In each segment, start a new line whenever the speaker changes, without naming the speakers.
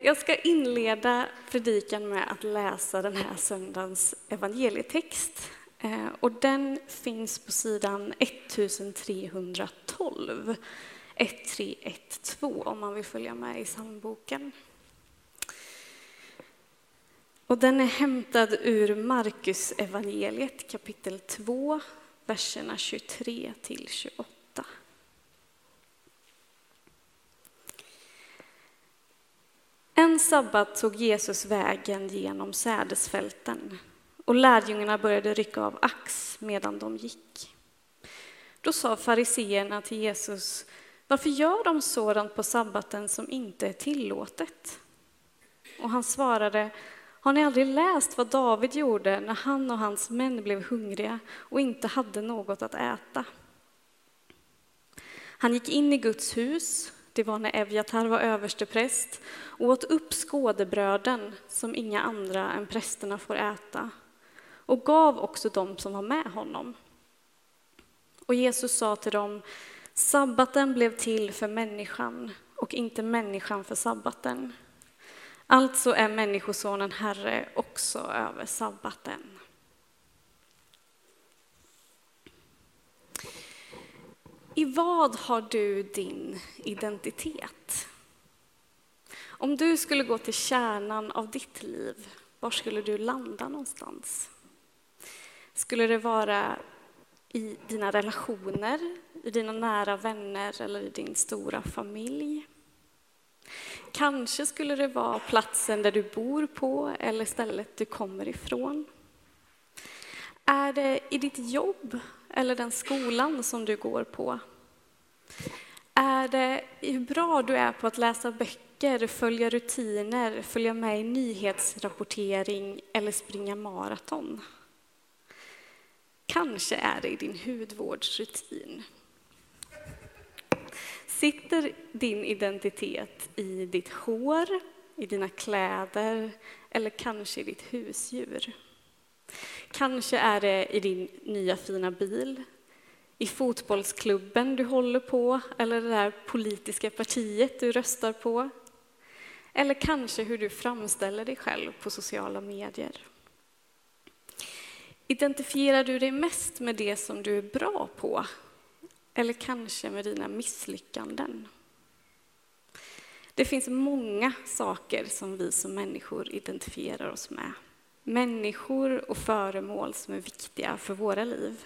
Jag ska inleda predikan med att läsa den här söndagens evangelietext. Och den finns på sidan 1312, 1312 om man vill följa med i psalmboken. Och den är hämtad ur Markus evangeliet kapitel 2, verserna 23 till 28. En sabbat tog Jesus vägen genom sädesfälten och lärjungarna började rycka av ax medan de gick. Då sa fariseerna till Jesus: varför gör de sådant på sabbaten som inte är tillåtet? Och han svarade: har ni aldrig läst vad David gjorde när han och hans män blev hungriga och inte hade något att äta? Han gick in i Guds hus, det var när Evjatar var överstepräst, och åt upp skådebröden som inga andra än prästerna får äta, och gav också dem som var med honom. Och Jesus sa till dem: sabbaten blev till för människan och inte människan för sabbaten. Alltså är människosonen herre också över sabbaten. I vad har du din identitet? Om du skulle gå till kärnan av ditt liv, var skulle du landa någonstans? Skulle det vara i dina relationer, i dina nära vänner eller i din stora familj? Kanske skulle det vara platsen där du bor på eller stället du kommer ifrån. Är det i ditt jobb eller den skolan som du går på? Är det hur bra du är på att läsa böcker, följa rutiner, följa med i nyhetsrapportering eller springa maraton? Kanske är det i din hudvårdsrutin. Sitter din identitet i ditt hår, i dina kläder eller kanske i ditt husdjur? Kanske är det i din nya fina bil, i fotbollsklubben du håller på eller det där politiska partiet du röstar på. Eller kanske hur du framställer dig själv på sociala medier. Identifierar du dig mest med det som du är bra på? Eller kanske med dina misslyckanden? Det finns många saker som vi som människor identifierar oss med. Människor och föremål som är viktiga för våra liv.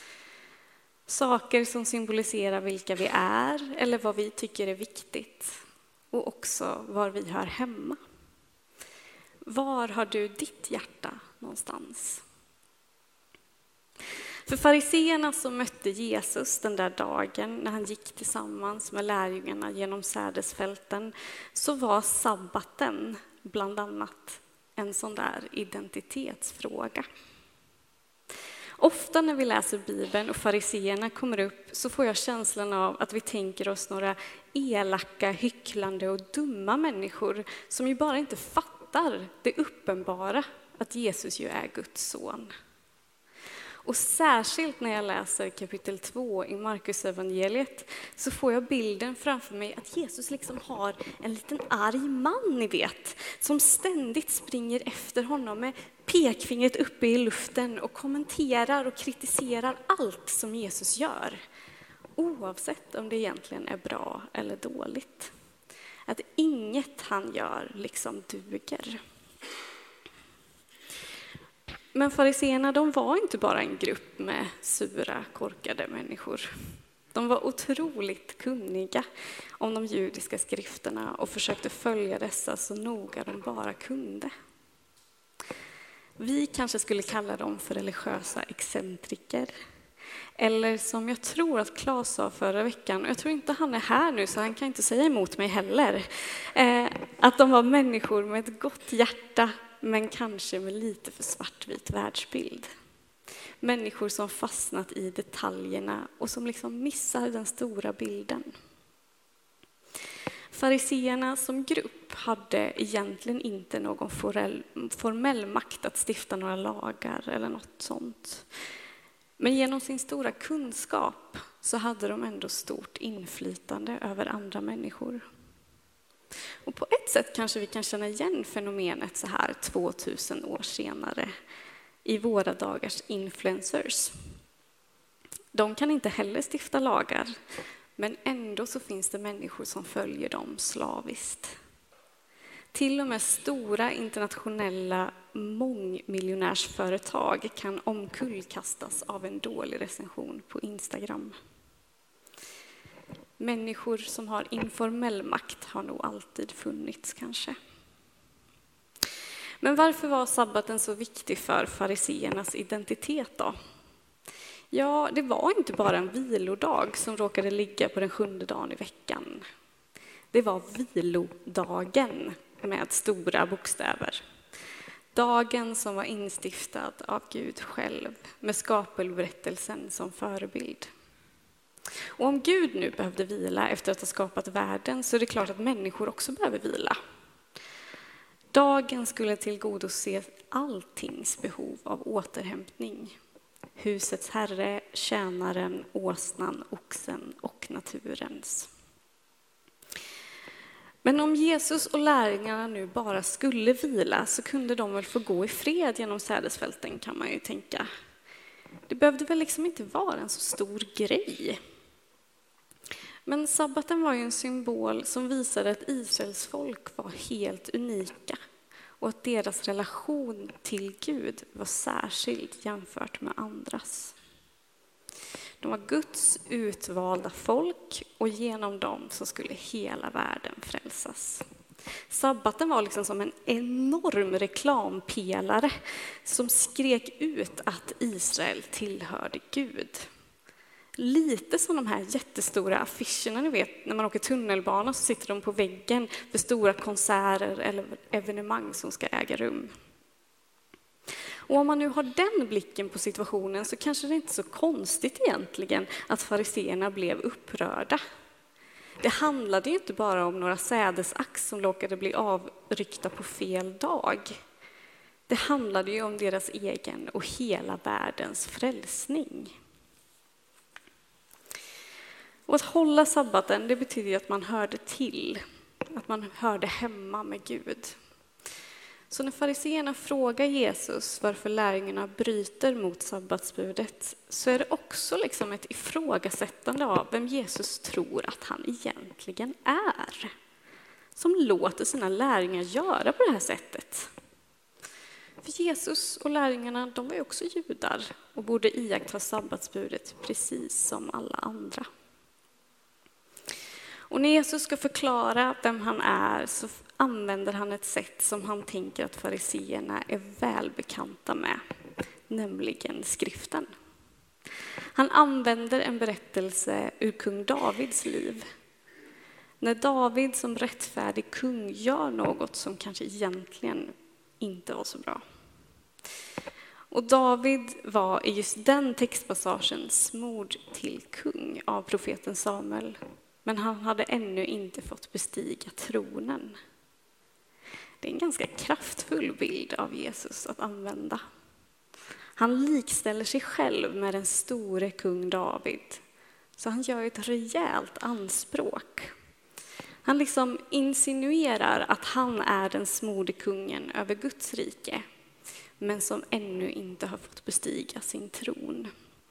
Saker som symboliserar vilka vi är eller vad vi tycker är viktigt. Och också var vi hör hemma. Var har du ditt hjärta någonstans? För fariseerna som mötte Jesus den där dagen när han gick tillsammans med lärjungarna genom sädesfälten, så var sabbaten bland annat en sån där identitetsfråga. Ofta när vi läser Bibeln och fariseerna kommer upp så får jag känslan av att vi tänker oss några elaka, hycklande och dumma människor som ju bara inte fattar det uppenbara att Jesus ju är Guds son. Och särskilt när jag läser kapitel 2 i Markus evangeliet så får jag bilden framför mig att Jesus liksom har en liten arg man, ni vet, som ständigt springer efter honom med pekfingret uppe i luften och kommenterar och kritiserar allt som Jesus gör. Oavsett om det egentligen är bra eller dåligt. Att inget han gör liksom duger. Men fariseerna, de var inte bara en grupp med sura, korkade människor. De var otroligt kunniga om de judiska skrifterna och försökte följa dessa så noga de bara kunde. Vi kanske skulle kalla dem för religiösa excentriker. Eller som jag tror att Claes sa förra veckan, och jag tror inte han är här nu så han kan inte säga emot mig heller, att de var människor med ett gott hjärta men kanske med lite för svartvit världsbild. Människor som fastnat i detaljerna och som liksom missar den stora bilden. Fariseerna som grupp hade egentligen inte någon formell makt att stifta några lagar eller något sånt. Men genom sin stora kunskap så hade de ändå stort inflytande över andra människor. Och på ett sätt kanske vi kan känna igen fenomenet så här 2000 år senare i våra dagars influencers. De kan inte heller stifta lagar, men ändå så finns det människor som följer dem slaviskt. Till och med stora internationella mångmiljonärsföretag kan omkullkastas av en dålig recension på Instagram. Människor som har informell makt har nog alltid funnits kanske. Men varför var sabbaten så viktig för fariseernas identitet då? Ja, det var inte bara en vilodag som råkade ligga på den 7:e dagen i veckan. Det var vilodagen med stora bokstäver. Dagen som var instiftad av Gud själv med skapelberättelsen som förebild. Och om Gud nu behövde vila efter att ha skapat världen så är det klart att människor också behöver vila. Dagen skulle tillgodose alltings behov av återhämtning. Husets herre, tjänaren, åsnan, oxen och naturens. Men om Jesus och lärjungarna nu bara skulle vila så kunde de väl få gå i fred genom sädesfälten, kan man ju tänka. Det behövde väl liksom inte vara en så stor grej. Men sabbaten var ju en symbol som visade att Israels folk var helt unika och att deras relation till Gud var särskild jämfört med andras. De var Guds utvalda folk och genom dem så skulle hela världen frälsas. Sabbaten var liksom som en enorm reklampelare som skrek ut att Israel tillhörde Gud. Lite som de här jättestora affischerna ni vet, när man åker tunnelbana så sitter de på väggen för stora konserter eller evenemang som ska äga rum. Och om man nu har den blicken på situationen så kanske det inte är så konstigt egentligen att fariseerna blev upprörda. Det handlade ju inte bara om några sädesax som råkade bli avryckta på fel dag. Det handlade ju om deras egen och hela världens frälsning. Och att hålla sabbaten, det betyder att man hörde till, att man hörde hemma med Gud. Så när fariseerna frågar Jesus varför lärjungarna bryter mot sabbatsbudet så är det också liksom ett ifrågasättande av vem Jesus tror att han egentligen är. Som låter sina lärjungar göra på det här sättet. För Jesus och lärjungarna, de var ju också judar och borde iaktta sabbatsbudet precis som alla andra. Och när Jesus ska förklara vem han är så använder han ett sätt som han tänker att fariseerna är välbekanta med, nämligen skriften. Han använder en berättelse ur kung Davids liv. När David som rättfärdig kung gör något som kanske egentligen inte var så bra. Och David var i just den textpassagen smord till kung av profeten Samuel. Men han hade ännu inte fått bestiga tronen. Det är en ganska kraftfull bild av Jesus att använda. Han likställer sig själv med den store kung David. Så han gör ett rejält anspråk. Han liksom insinuerar att han är den smorde kungen över Guds rike. Men som ännu inte har fått bestiga sin tron.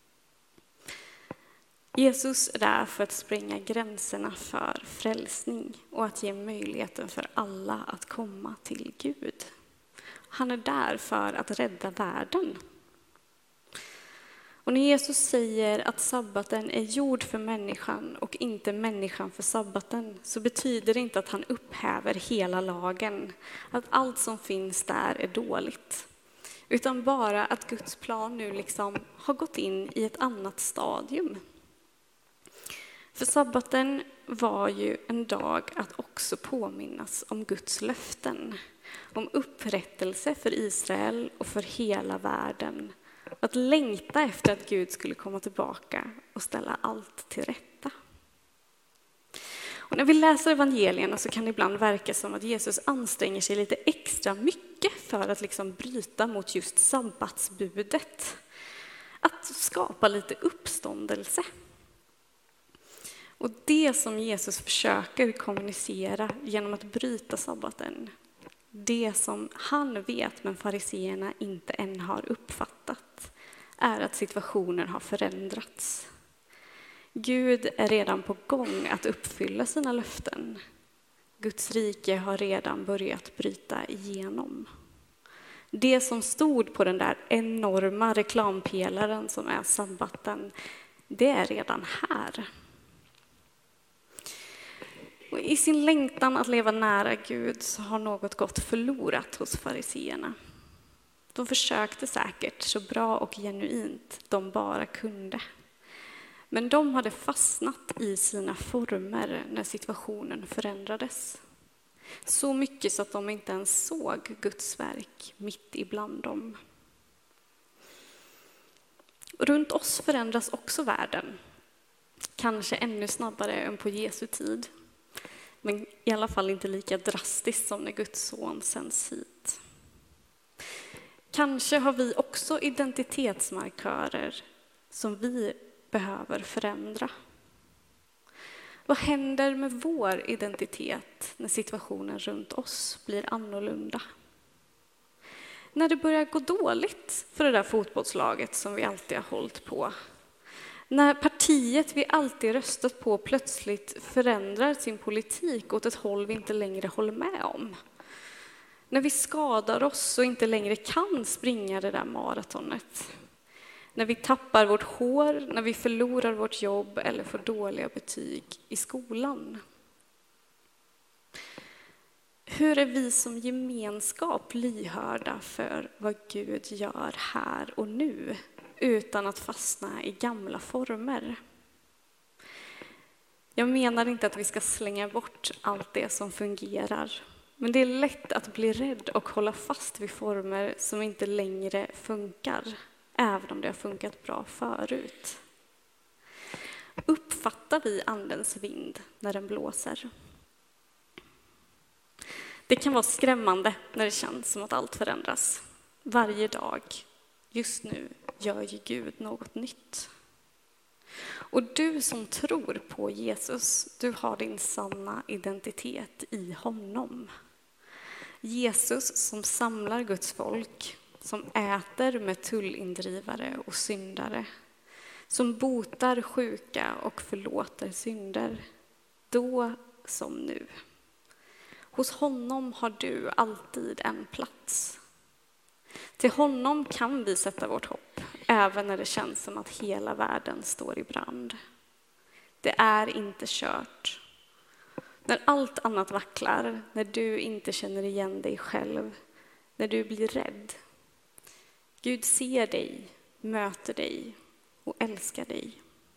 Jesus är där för att spränga gränserna för frälsning och att ge möjligheten för alla att komma till Gud. Han är där för att rädda världen. Och när Jesus säger att sabbaten är gjord för människan och inte människan för sabbaten så betyder det inte att han upphäver hela lagen, att allt som finns där är dåligt. Utan bara att Guds plan nu liksom har gått in i ett annat stadium. För sabbaten var ju en dag att också påminnas om Guds löften, om upprättelse för Israel och för hela världen. Att längta efter att Gud skulle komma tillbaka och ställa allt till rätta. Och när vi läser evangelierna så kan det ibland verka som att Jesus anstränger sig lite extra mycket för att liksom bryta mot just sabbatsbudet. Att skapa lite uppståndelse. Och det som Jesus försöker kommunicera genom att bryta sabbaten, det som han vet men fariseerna inte än har uppfattat, är att situationen har förändrats. Gud är redan på gång att uppfylla sina löften. Guds rike har redan börjat bryta igenom. Det som stod på den där enorma reklampelaren som är sabbaten, det är redan här. Och i sin längtan att leva nära Gud så har något gått förlorat hos fariseerna. De försökte säkert så bra och genuint de bara kunde. Men de hade fastnat i sina former när situationen förändrades. Så mycket så att de inte ens såg Guds verk mitt ibland dem. Runt oss förändras också världen. Kanske ännu snabbare än på Jesu tid. Men i alla fall inte lika drastiskt som när Guds son sänds hit. Kanske har vi också identitetsmarkörer som vi behöver förändra. Vad händer med vår identitet när situationen runt oss blir annorlunda? När det börjar gå dåligt för det där fotbollslaget som vi alltid har hållit på. När partiet vi alltid röstat på plötsligt förändrar sin politik åt ett håll vi inte längre håller med om. När vi skadar oss och inte längre kan springa det där maratonet. När vi tappar vårt hår, när vi förlorar vårt jobb eller får dåliga betyg i skolan. Hur är vi som gemenskap lyhörda för vad Gud gör här och nu utan att fastna i gamla former? Jag menar inte att vi ska slänga bort allt det som fungerar. Men det är lätt att bli rädd och hålla fast vid former som inte längre funkar, även om det har funkat bra förut. Uppfattar vi andens vind när den blåser? Det kan vara skrämmande när det känns som att allt förändras. Varje dag, just nu, gör ju Gud något nytt. Och du som tror på Jesus, du har din sanna identitet i honom. Jesus som samlar Guds folk, som äter med tullindrivare och syndare, som botar sjuka och förlåter synder, då som nu. Hos honom har du alltid en plats. Till honom kan vi sätta vårt hopp, även när det känns som att hela världen står i brand. Det är inte kört. När allt annat vacklar, när du inte känner igen dig själv, när du blir rädd. Gud ser dig, möter dig och älskar dig.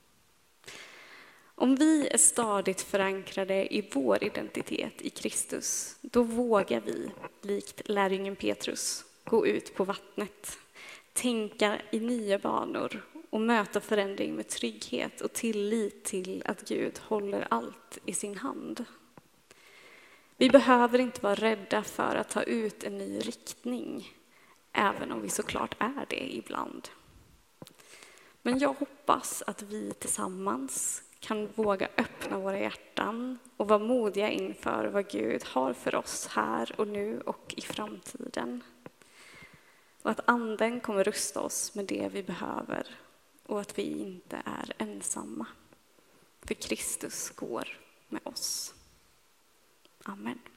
Om vi är stadigt förankrade i vår identitet i Kristus, då vågar vi, likt lärjungen Petrus, gå ut på vattnet, tänka i nya banor och möta förändring med trygghet och tillit till att Gud håller allt i sin hand. Vi behöver inte vara rädda för att ta ut en ny riktning, även om vi såklart är det ibland. Men jag hoppas att vi tillsammans kan våga öppna våra hjärtan och vara modiga inför vad Gud har för oss här och nu och i framtiden. Och att anden kommer rusta oss med det vi behöver och att vi inte är ensamma. För Kristus går med oss. Amen.